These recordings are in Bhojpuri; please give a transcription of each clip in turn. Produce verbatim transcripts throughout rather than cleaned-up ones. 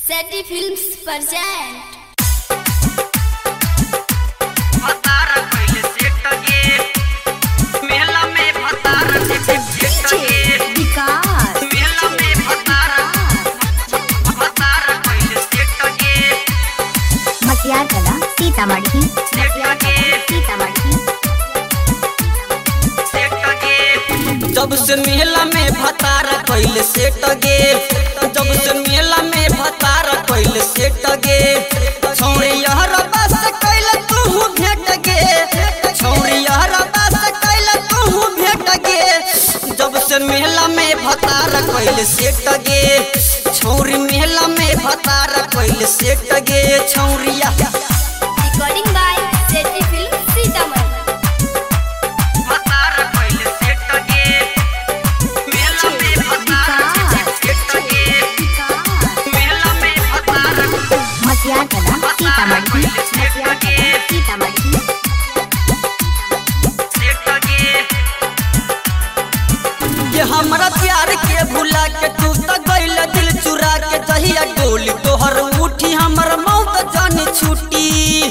सेटी फिल्म्स present भतारा कइले सेट गे मेला में भतारा सेट गे विकास मेला में भतारा भतारा कइले सेट गे मसियार कला सीतामढ़ी मसियार कला सीतामढ़ी सेट गे जब से मेला में भतारा कइले सेट गे जब से मेला में भतारा कइले सेट गे छौरी यार बस कइले तू भेट गे छौरी यार बस कइले तू भेट गे जब से मेला में भतारा कइले सेट गे छौरी मेला में भतारा कइले सेट गे छौरिया रिकॉर्डिंग बाय सेटी फिल्म्स सीतामढ़ी भतारा कइले सेट गे मेला में भतारा सेट गे मेला में भतारा मसियार कला सीतामढ़ी मसियार कला सीतामढ़ी सेट गे ये हमरा प्यार के भुला के तू त गइल दिल चुरा के जहिया डोली तोहर उठी हमर मौत जानी छुटी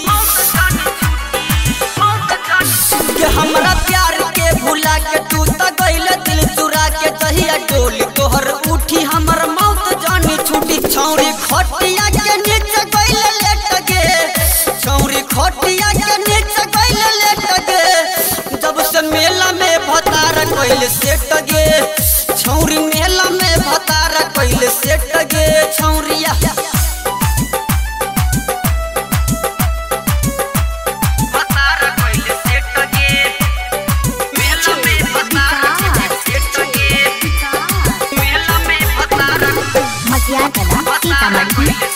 ये हमरा प्यार के भुला के तू त गइल दिल चुरा के जहिया डोली तोहर उठी हमर मौत जानी छुटी छौरी खटिया के नीचे गइल लेट गे छौरी खटिया के नीचे गइल लेट गे जब से मेला में भतारा कइले सेट गे छौरी मेला में भतारा कइले सेट गे छौरिया भतारा कइले सेट गे मेला में भतारा सेट गे मेला में भतारा मसियार कला सीतामढ़ी